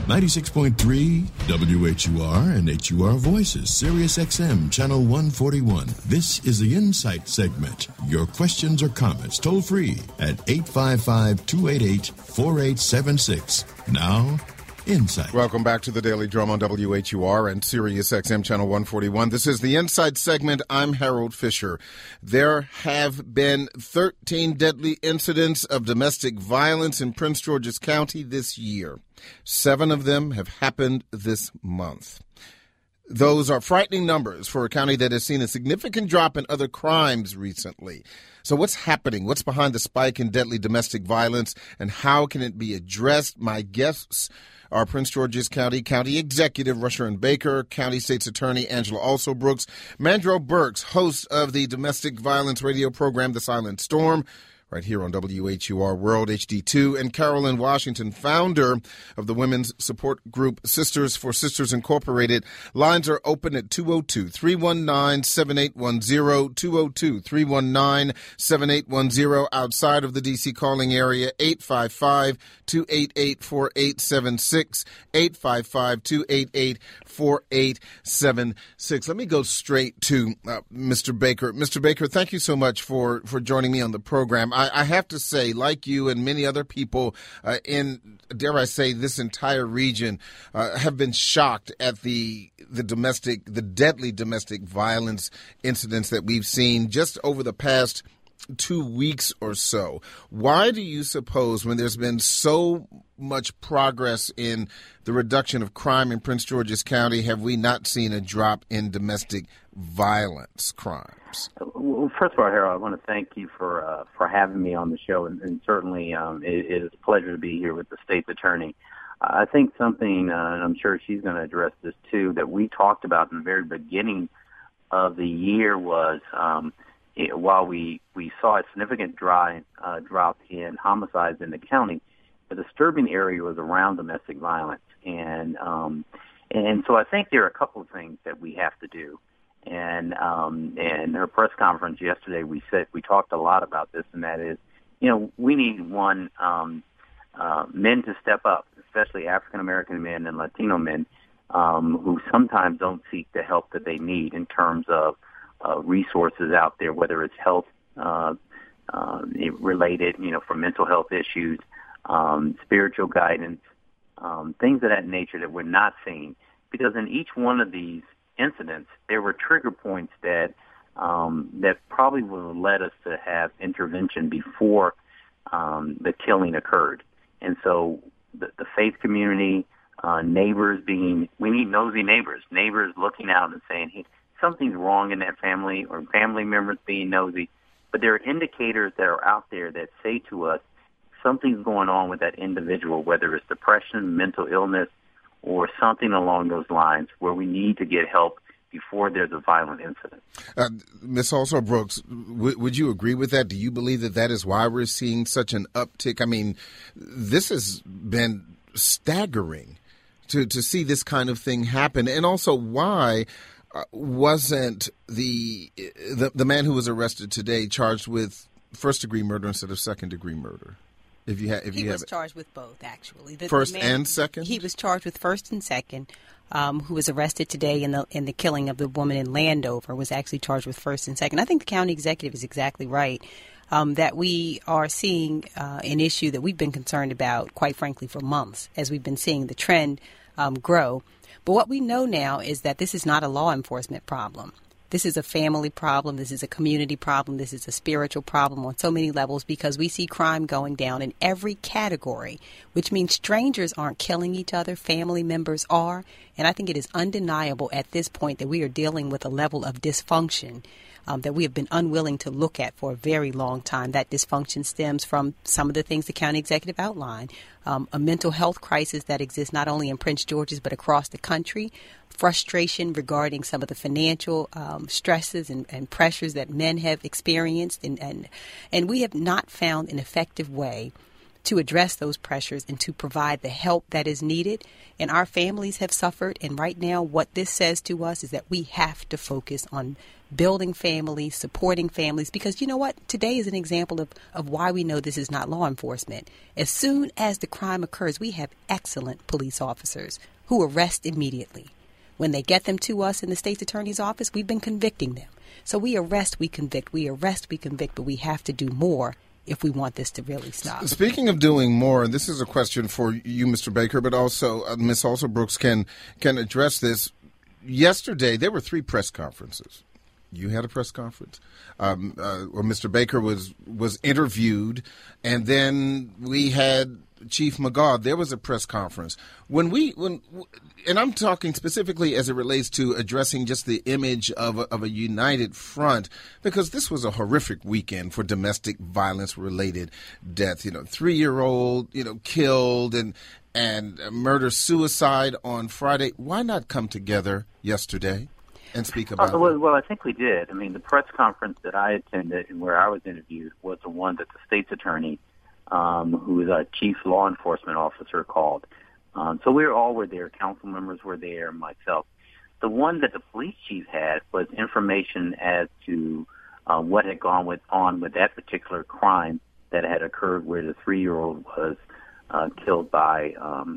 96.3 WHUR and HUR Voices, Sirius XM, Channel 141. This is the Insight segment. Your questions or comments toll free at 855-288-4876. Now, Insight. Welcome back to the Daily Drum on WHUR and Sirius XM Channel 141. This is the Insight segment. I'm Harold Fisher. There have been 13 deadly incidents of domestic violence in Prince George's County this year. 7 of them have happened this month. Those are frightening numbers for a county that has seen a significant drop in other crimes recently. So what's happening? What's behind the spike in deadly domestic violence, and how can it be addressed? My guests are Prince George's County Executive Rushern Baker, County State's Attorney Angela Alsobrooks, Mandro Burks, host of the domestic violence radio program The Silent Storm, right here on WHUR World HD2, and Carolyn Washington, founder of the women's support group Sisters for Sisters Incorporated. Lines are open at 202-319-7810, 202-319-7810. Outside of the D.C. calling area, 855-288-4876, 855-288-4876. Let me go straight to Mr. Baker. Mr. Baker, thank you so much for joining me on the program. I have to say, like you and many other people in, dare I say, this entire region have been shocked at the deadly domestic violence incidents that we've seen just over the past 2 weeks or so. Why do you suppose, when there's been so much progress in the reduction of crime in Prince George's County, have we not seen a drop in domestic violence crimes? Well, first of all, Harold, I want to thank you for having me on the show, and certainly it is a pleasure to be here with the state's attorney. I think something, and I'm sure she's going to address this too, that we talked about in the very beginning of the year was while we saw a significant drop in homicides in the county, the disturbing area was around domestic violence, and so I think there are a couple of things that we have to do. And in her press conference yesterday, we talked a lot about this, and that is, we need men to step up, especially African American men and Latino men, who sometimes don't seek the help that they need in terms of resources out there, whether it's health related, for mental health issues, spiritual guidance, things of that nature that we're not seeing. Because in each one of these incidents, there were trigger points that probably would have led us to have intervention before the killing occurred. And so the faith community, neighbors we need nosy neighbors looking out and saying, hey, something's wrong in that family, or family members being nosy. But there are indicators that are out there that say to us something's going on with that individual, whether it's depression, mental illness, or something along those lines, where we need to get help before there's a violent incident. Ms. Alsobrooks, would you agree with that? Do you believe that is why we're seeing such an uptick? I mean, this has been staggering to see this kind of thing happen. And also, why wasn't the man who was arrested today charged with first-degree murder instead of second-degree murder? He was charged with both, actually. First and second? He was charged with first and second. Who was arrested today in the killing of the woman in Landover was actually charged with first and second. I think the county executive is exactly right, that we are seeing an issue that we've been concerned about, quite frankly, for months, as we've been seeing the trend grow. But what we know now is that this is not a law enforcement problem. This is a family problem. This is a community problem. This is a spiritual problem on so many levels, because we see crime going down in every category, which means strangers aren't killing each other. Family members are. And I think it is undeniable at this point that we are dealing with a level of dysfunction that we have been unwilling to look at for a very long time. That dysfunction stems from some of the things the county executive outlined, a mental health crisis that exists not only in Prince George's but across the country, frustration regarding some of the financial stresses and pressures that men have experienced, and we have not found an effective way to address those pressures and to provide the help that is needed. And our families have suffered. And right now, what this says to us is that we have to focus on building families, supporting families, because you know what? Today is an example of why we know this is not law enforcement. As soon as the crime occurs, we have excellent police officers who arrest immediately. When they get them to us in the state's attorney's office, we've been convicting them. So we arrest, we convict, but we have to do more if we want this to really stop. Speaking of doing more, and this is a question for you, Mr. Baker, but also Ms. Alsobrooks can address this. Yesterday, there were 3 press conferences. You had a press conference where Mr. Baker was interviewed, and then we had Chief McGaugh. There was a press conference. And I'm talking specifically as it relates to addressing just the image of a united front, because this was a horrific weekend for domestic violence-related death. 3-year-old, killed and murder-suicide on Friday. Why not come together yesterday and speak about it? Well, I think we did. I mean, the press conference that I attended and where I was interviewed was the one that the state's attorney, who is a chief law enforcement officer, called. So we all were there. Council members were there, myself. The one that the police chief had was information as to what had gone on with that particular crime that had occurred, where the 3-year-old was killed by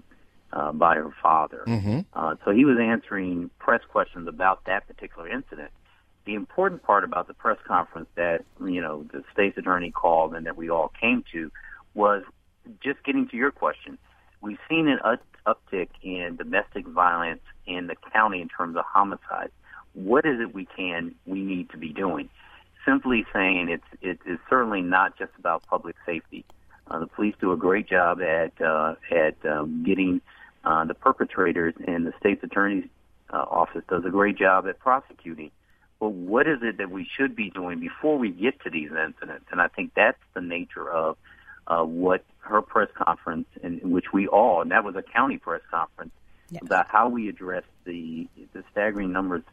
her father. Mm-hmm. So he was answering press questions about that particular incident. The important part about the press conference that the state's attorney called and that we all came to was just getting to your question. We've seen an uptick in domestic violence in the county in terms of homicides. What is it we need to be doing? Simply saying it is certainly not just about public safety. The police do a great job at getting the perpetrators, and the state's attorney's office does a great job at prosecuting. But what is it that we should be doing before we get to these incidents? And I think that's the nature of what her press conference, in which and that was a county press conference, about how we address the staggering numbers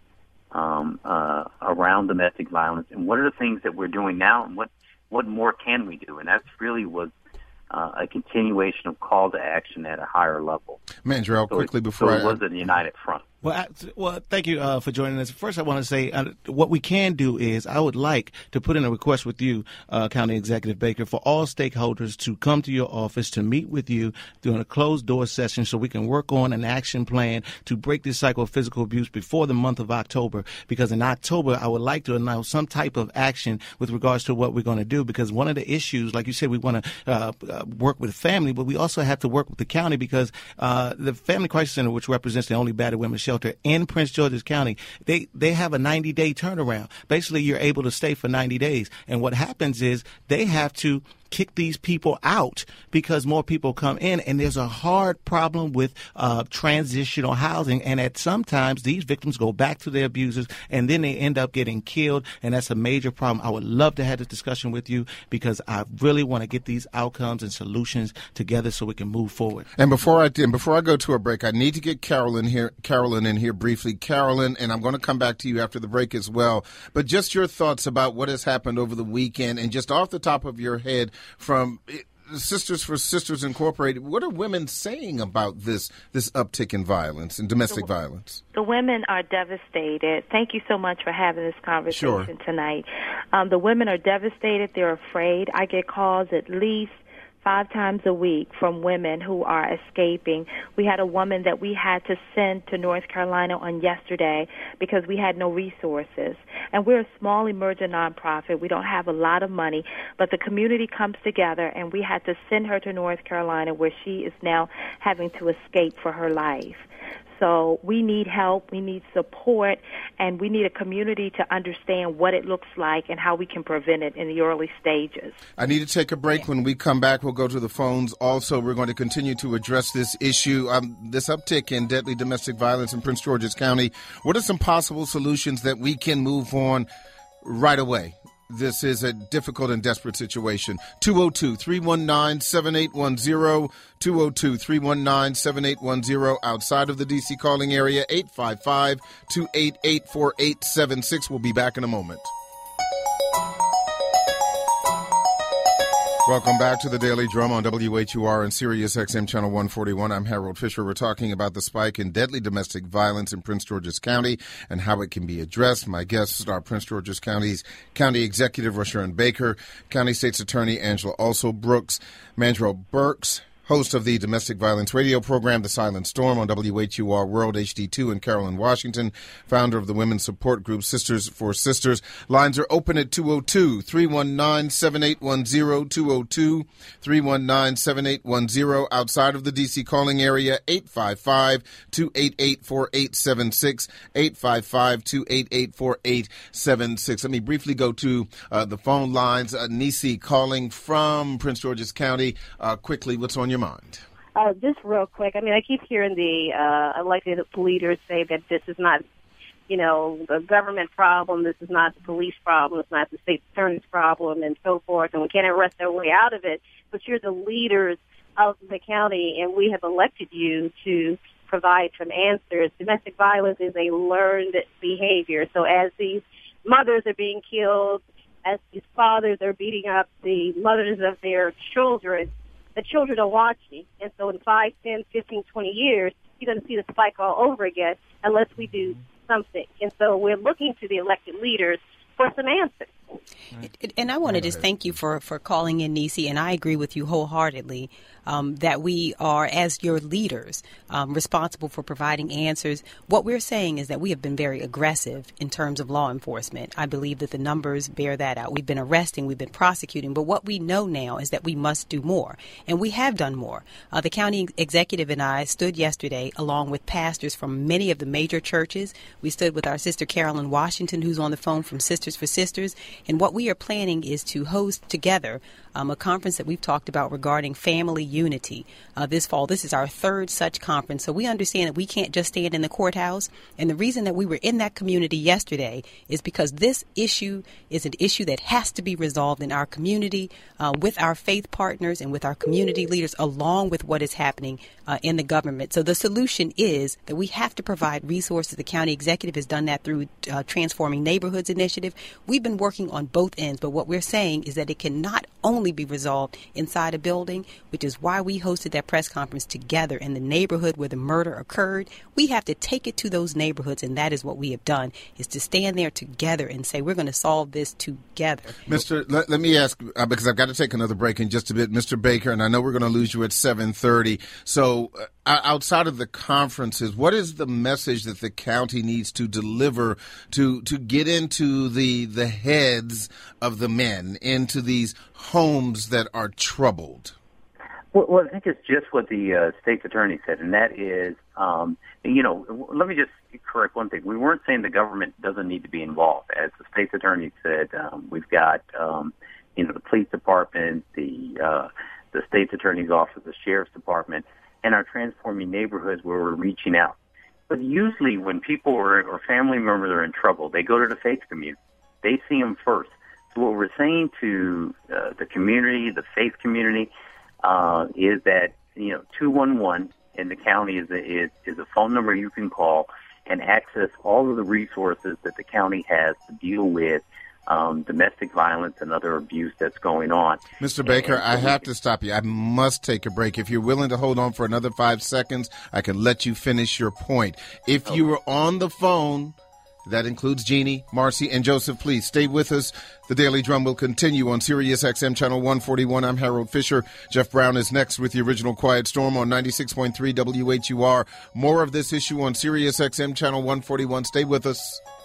around domestic violence, and what are the things that we're doing now, and what more can we do? And that's really was a continuation of call to action at a higher level. Mandrell, quickly before it was a united front. Well, thank you for joining us. First, I want to say what we can do is I would like to put in a request with you, County Executive Baker, for all stakeholders to come to your office to meet with you during a closed-door session so we can work on an action plan to break this cycle of physical abuse before the month of October. Because in October, I would like to announce some type of action with regards to what we're going to do. Because one of the issues, like you said, we want to work with family, but we also have to work with the county, because the Family Crisis Center, which represents the only battered women's shelter in Prince George's County, they have a 90-day turnaround. Basically, you're able to stay for 90 days. And what happens is they have to kick these people out because more people come in, and there's a hard problem with transitional housing, and at sometimes these victims go back to their abusers and then they end up getting killed, and that's a major problem. I would love to have this discussion with you because I really want to get these outcomes and solutions together so we can move forward. And before I go to a break, I need to get Carolyn in here briefly. Carolyn, and I'm going to come back to you after the break as well, but just your thoughts about what has happened over the weekend, and just off the top of your head, from Sisters for Sisters Incorporated, what are women saying about this uptick in violence and domestic violence? The women are devastated. Thank you so much for having this conversation tonight. The women are devastated. They're afraid. I get calls at least 5 times a week from women who are escaping. We had a woman that we had to send to North Carolina on yesterday because we had no resources. And we're a small emerging nonprofit. We don't have a lot of money, but the community comes together, and we had to send her to North Carolina, where she is now having to escape for her life. So we need help, we need support, and we need a community to understand what it looks like and how we can prevent it in the early stages. I need to take a break. When we come back, we'll go to the phones. Also, we're going to continue to address this issue, this uptick in deadly domestic violence in Prince George's County. What are some possible solutions that we can move on right away? This is a difficult and desperate situation. 202-319-7810, 202-319-7810, outside of the D.C. calling area, 855-288-4876. We'll be back in a moment. Welcome back to the Daily Drum on WHUR and Sirius XM Channel 141. I'm Harold Fisher. We're talking about the spike in deadly domestic violence in Prince George's County and how it can be addressed. My guests are Prince George's County's County Executive Rashawn Baker, County State's Attorney Angela Also Brooks, Mandrell Burks, host of the domestic violence radio program, The Silent Storm, on WHUR World HD2 in Carrollton, Washington, founder of the women's support group Sisters for Sisters. Lines are open at 202-319-7810, 202-319-7810. Outside of the D.C. calling area, 855-288-4876, 855-288-4876. Let me briefly go to the phone lines. Nisi calling from Prince George's County. Quickly, what's on your mind? Just real quick. I mean, I keep hearing the elected leaders say that this is not, the government problem. This is not the police problem. It's not the state attorney's problem and so forth, and we can't arrest our way out of it. But you're the leaders of the county, and we have elected you to provide some answers. Domestic violence is a learned behavior. So as these mothers are being killed, as these fathers are beating up the mothers of their children, the children are watching, and so in 5, 10, 15, 20 years, you're going to see the spike all over again unless we do something. And so we're looking to the elected leaders for some answers. And I want to just thank you for calling in, Nisi, and I agree with you wholeheartedly that we are, as your leaders, responsible for providing answers. What we're saying is that we have been very aggressive in terms of law enforcement. I believe that the numbers bear that out. We've been arresting, we've been prosecuting, but what we know now is that we must do more, and we have done more. The county executive and I stood yesterday along with pastors from many of the major churches. We stood with our sister Carolyn Washington, who's on the phone from Sisters for Sisters, and what we are planning is to host together a conference that we've talked about regarding family unity this fall. This is our third such conference, so we understand that we can't just stand in the courthouse. And the reason that we were in that community yesterday is because this issue is an issue that has to be resolved in our community with our faith partners and with our community leaders, along with what is happening in the government. So the solution is that we have to provide resources. The county executive has done that through Transforming Neighborhoods initiative. We've been working on both ends, but what we're saying is that it can not only be resolved inside a building, which is why we hosted that press conference together in the neighborhood where the murder occurred. We have to take it to those neighborhoods, and that is what we have done, is to stand there together and say we're going to solve this together. Let me ask, because I've got to take another break in just a bit, Mr. Baker, and I know we're going to lose you at 7:30. So outside of the conferences, what is the message that the county needs to deliver to get into the heads of the men, into these homes that are troubled? Well, I think it's just what the state's attorney said, and that is, let me just correct one thing. We weren't saying the government doesn't need to be involved. As the state's attorney said, we've got, the police department, the state's attorney's office, the sheriff's department, and our Transforming Neighborhoods where we're reaching out. But usually when people or family members are in trouble, they go to the faith community. They see them first. So what we're saying to the community, the faith community, is that 211 in the county is a phone number you can call and access all of the resources that the county has to deal with domestic violence and other abuse that's going on. Mr. Baker, I have to stop you. I must take a break. If you're willing to hold on for another 5 seconds, I can let you finish your point. If you were on the phone, that includes Jeannie, Marcy, and Joseph. Please stay with us. The Daily Drum will continue on Sirius XM Channel 141. I'm Harold Fisher. Jeff Brown is next with the original Quiet Storm on 96.3 WHUR. More of this issue on Sirius XM Channel 141. Stay with us.